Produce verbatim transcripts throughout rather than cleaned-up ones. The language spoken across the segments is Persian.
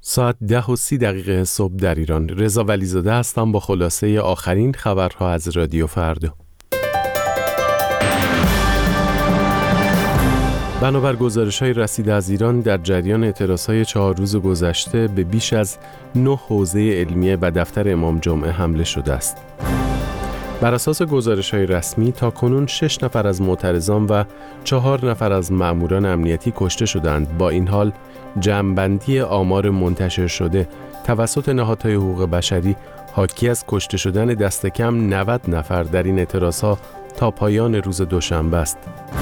ساعت ده و سی دقیقه صبح در ایران. رضا ولیزاده هستم با خلاصه آخرین خبرها از رادیو فردا. بنابر گزارش‌های رسیده از ایران، در جریان اعتراضهای چهار روز گذشته به بیش از نه حوزه علمیه و دفتر امام جمعه حمله شده است. بر اساس گزارش‌های رسمی تا کنون شش نفر از معترضان و چهار نفر از مأموران امنیتی کشته شدند. با این حال جمع‌بندی آمار منتشر شده توسط نهادهای حقوق بشری حاکی از کشته شدن دست کم نود نفر در این اعتراضها تا پایان روز دوشنبه است.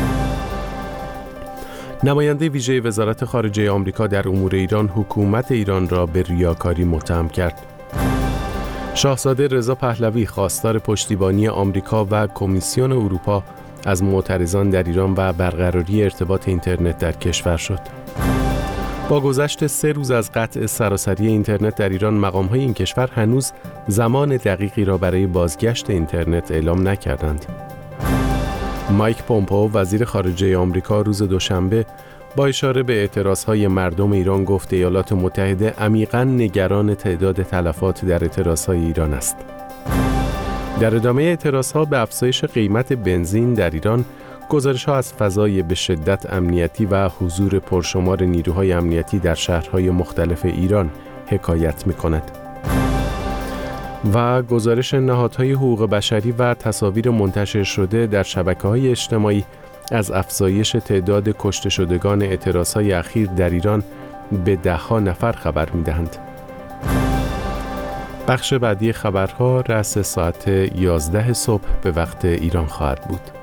نماینده ویژه وزارت خارجه آمریکا در امور ایران حکومت ایران را به ریاکاری متهم کرد. شاهزاده رضا پهلوی خواستار پشتیبانی آمریکا و کمیسیون اروپا از معترضان در ایران و برقراری ارتباط اینترنت در کشور شد. با گذشت سه روز از قطع سراسری اینترنت در ایران، مقام‌های این کشور هنوز زمان دقیقی را برای بازگشت اینترنت اعلام نکردند. مایک پومپئو وزیر خارجه آمریکا روز دوشنبه با اشاره به اعتراضهای مردم ایران گفت ایالات متحده عمیقاً نگران تعداد تلفات در اعتراضهای ایران است. در ادامه اعتراضها به افزایش قیمت بنزین در ایران، گزارش‌ها از فضای به شدت امنیتی و حضور پرشمار نیروهای امنیتی در شهرهای مختلف ایران حکایت می‌کند. و گزارش نهادهای حقوق بشری و تصاویر منتشر شده در شبکه‌های اجتماعی از افزایش تعداد کشته شدگان اعتراضهای اخیر در ایران به ده‌ها نفر خبر می‌دهند. بخش بعدی خبرها رأس ساعت یازده صبح به وقت ایران خواهد بود.